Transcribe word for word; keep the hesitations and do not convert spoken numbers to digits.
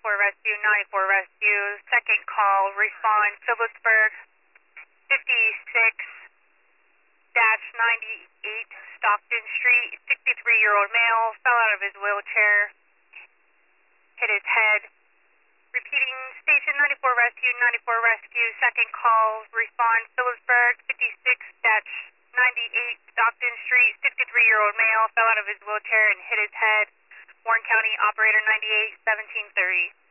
ninety-four Rescue, ninety-four Rescue, second call, respond, Phillipsburg, fifty-six ninety-eight Stockton Street, sixty-three-year-old male, fell out of his wheelchair, hit his head. Repeating, station ninety-four Rescue, ninety-four Rescue, second call, respond, Phillipsburg, fifty-six ninety-eight Stockton Street, sixty-three-year-old male, fell out of his wheelchair and hit his head. Warren County, operator ninety-eight seventeen thirty.